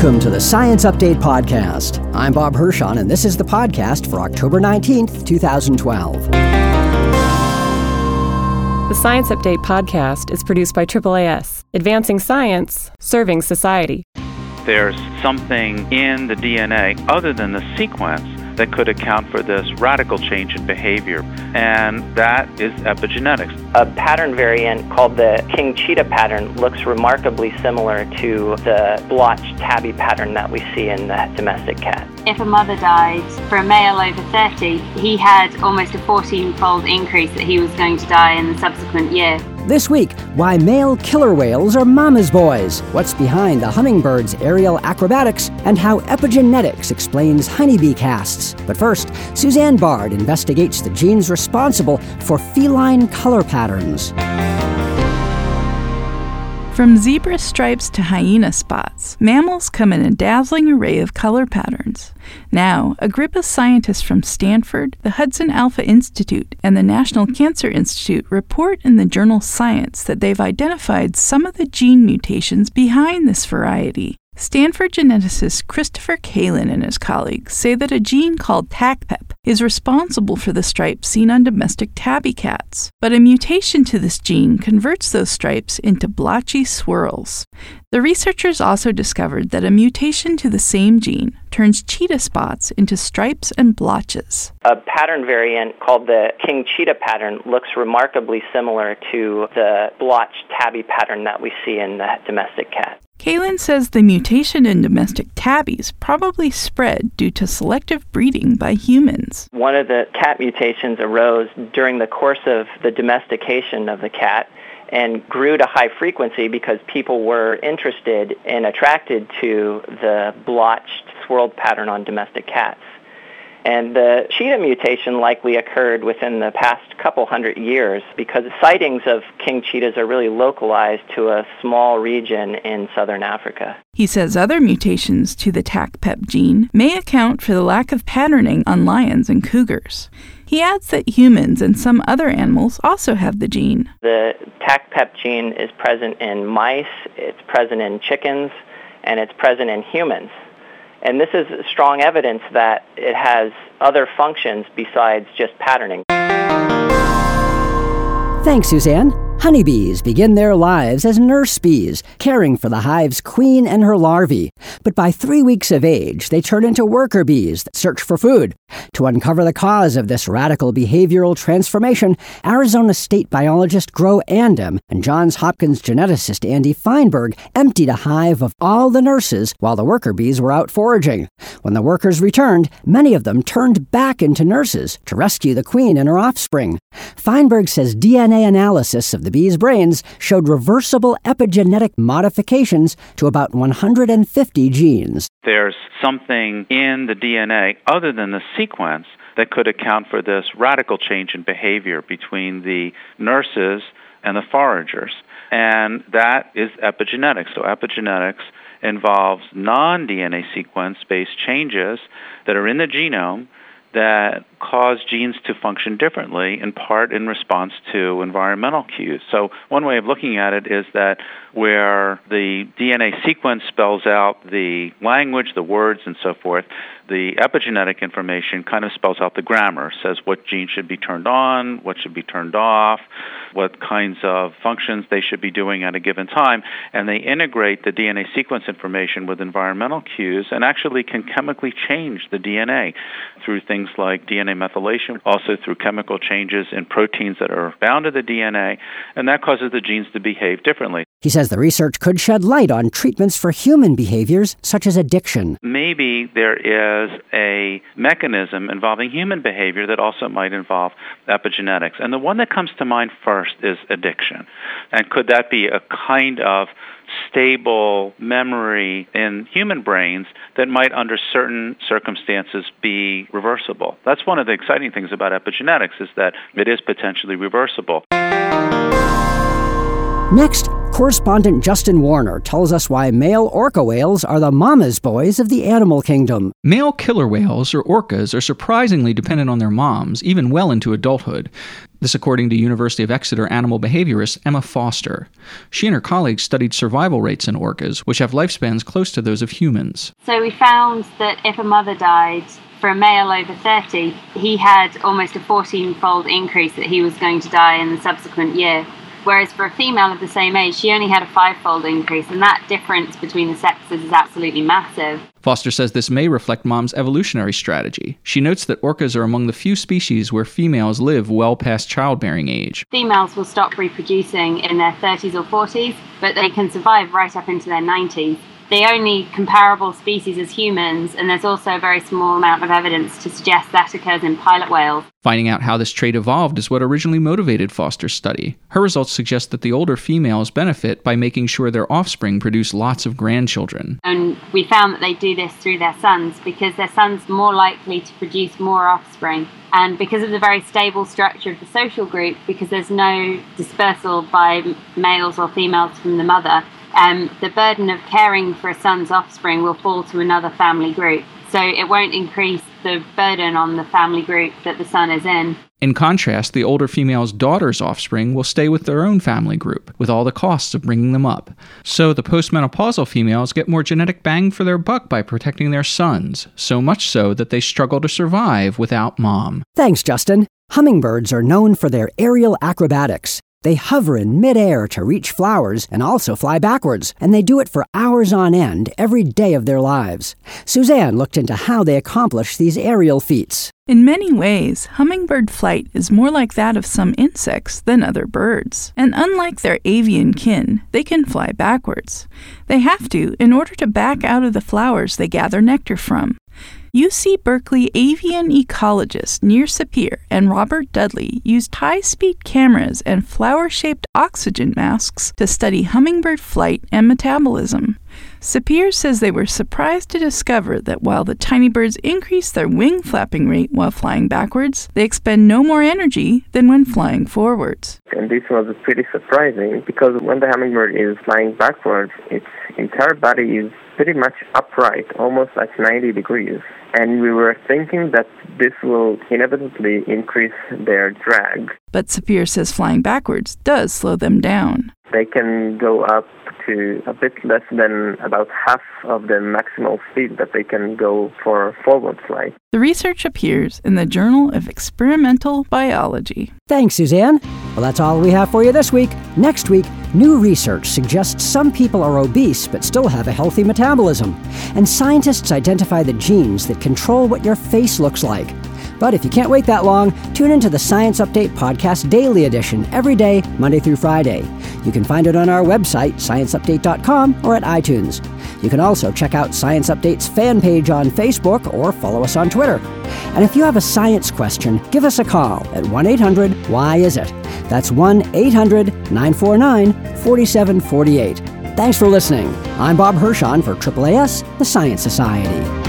Welcome to the Science Update Podcast. I'm Bob Hirschon, and this is the podcast for October 19th, 2012. The Science Update Podcast is produced by AAAS, advancing science, serving society. There's something in the DNA other than the sequence that could account for this radical change in behavior, and that is epigenetics. A pattern variant called the king cheetah pattern looks remarkably similar to the blotched tabby pattern that we see in the domestic cat. If a mother died, for a male over 30, he had almost a 14-fold increase that he was going to die in the subsequent year. This week, why male killer whales are mama's boys, what's behind the hummingbird's aerial acrobatics, and how epigenetics explains honeybee casts. But first, Suzanne Bard investigates the genes responsible for feline color patterns. From zebra stripes to hyena spots, mammals come in a dazzling array of color patterns. Now, a group of scientists from Stanford, the Hudson Alpha Institute, and the National Cancer Institute report in the journal Science that they've identified some of the gene mutations behind this variety. Stanford geneticist Christopher Kalin and his colleagues say that a gene called TACPEP is responsible for the stripes seen on domestic tabby cats. But a mutation to this gene converts those stripes into blotchy swirls. The researchers also discovered that a mutation to the same gene turns cheetah spots into stripes and blotches. A pattern variant called the king cheetah pattern looks remarkably similar to the blotched tabby pattern that we see in the domestic cat. Kalin says the mutation in domestic tabbies probably spread due to selective breeding by humans. One of the cat mutations arose during the course of the domestication of the cat and grew to high frequency because people were interested and attracted to the blotched, swirled pattern on domestic cats. And the cheetah mutation likely occurred within the past couple hundred years because sightings of king cheetahs are really localized to a small region in southern Africa. He says other mutations to the TACPEP gene may account for the lack of patterning on lions and cougars. He adds that humans and some other animals also have the gene. The TACPEP gene is present in mice, it's present in chickens, and it's present in humans. And this is strong evidence that it has other functions besides just patterning. Thanks, Suzanne. Honeybees begin their lives as nurse bees, caring for the hive's queen and her larvae. But by 3 weeks of age, they turn into worker bees that search for food. To uncover the cause of this radical behavioral transformation, Arizona state biologist Gro Andem and Johns Hopkins geneticist Andy Feinberg emptied a hive of all the nurses while the worker bees were out foraging. When the workers returned, many of them turned back into nurses to rescue the queen and her offspring. Feinberg says DNA analysis of the bees' brains showed reversible epigenetic modifications to about 150 genes. There's something in the DNA other than the sequence that could account for this radical change in behavior between the nurses and the foragers. And that is epigenetics. So epigenetics involves non-DNA sequence-based changes that are in the genome that cause genes to function differently, in part in response to environmental cues. So one way of looking at it is that where the DNA sequence spells out the language, the words, and so forth, the epigenetic information kind of spells out the grammar, says what genes should be turned on, what should be turned off, what kinds of functions they should be doing at a given time, and they integrate the DNA sequence information with environmental cues and actually can chemically change the DNA through things like DNA methylation, also through chemical changes in proteins that are bound to the DNA, and that causes the genes to behave differently. He says the research could shed light on treatments for human behaviors such as addiction. Maybe there is a mechanism involving human behavior that also might involve epigenetics. And the one that comes to mind first is addiction. And could that be a kind of stable memory in human brains that might, under certain circumstances, be reversible? That's one of the exciting things about epigenetics, is that it is potentially reversible. Next, Correspondent Justin Warner tells us why male orca whales are the mama's boys of the animal kingdom. Male killer whales, or orcas, are surprisingly dependent on their moms, even well into adulthood. This according to University of Exeter animal behaviorist Emma Foster. She and her colleagues studied survival rates in orcas, which have lifespans close to those of humans. So we found that if a mother died, for a male over 30, he had almost a 14-fold increase that he was going to die in the subsequent year. Whereas for a female of the same age, she only had a 5-fold increase, and that difference between the sexes is absolutely massive. Foster says this may reflect mom's evolutionary strategy. She notes that orcas are among the few species where females live well past childbearing age. Females will stop reproducing in their 30s or 40s, but they can survive right up into their 90s. The only comparable species is humans, and there's also a very small amount of evidence to suggest that occurs in pilot whales. Finding out how this trait evolved is what originally motivated Foster's study. Her results suggest that the older females benefit by making sure their offspring produce lots of grandchildren. And we found that they do this through their sons, because their sons are more likely to produce more offspring. And because of the very stable structure of the social group, because there's no dispersal by males or females from the mother, the burden of caring for a son's offspring will fall to another family group. So it won't increase the burden on the family group that the son is in. In contrast, the older female's daughter's offspring will stay with their own family group, with all the costs of bringing them up. So the postmenopausal females get more genetic bang for their buck by protecting their sons, so much so that they struggle to survive without mom. Thanks, Justin. Hummingbirds are known for their aerial acrobatics. They hover in midair to reach flowers and also fly backwards, and they do it for hours on end every day of their lives. Suzanne looked into how they accomplish these aerial feats. In many ways, hummingbird flight is more like that of some insects than other birds. And unlike their avian kin, they can fly backwards. They have to in order to back out of the flowers they gather nectar from. UC Berkeley avian ecologist Nir Sapir and Robert Dudley used high-speed cameras and flower-shaped oxygen masks to study hummingbird flight and metabolism. Sapir says they were surprised to discover that while the tiny birds increase their wing flapping rate while flying backwards, they expend no more energy than when flying forwards. And this was pretty surprising because when the hummingbird is flying backwards, its entire body is pretty much upright, almost like 90 degrees. And we were thinking that this will inevitably increase their drag. But Sapir says flying backwards does slow them down. They can go up to a bit less than about half of the maximal speed that they can go for forward flight. The research appears in the Journal of Experimental Biology. Thanks, Suzanne. Well, that's all we have for you this week. Next week, new research suggests some people are obese but still have a healthy metabolism. And scientists identify the genes that control what your face looks like. But if you can't wait that long, tune into the Science Update Podcast Daily Edition every day, Monday through Friday. You can find it on our website, scienceupdate.com, or at iTunes. You can also check out Science Update's fan page on Facebook or follow us on Twitter. And if you have a science question, give us a call at 1-800-WHY-IS-IT. That's 1-800-949-4748. Thanks for listening. I'm Bob Hirschon for AAAS, the Science Society.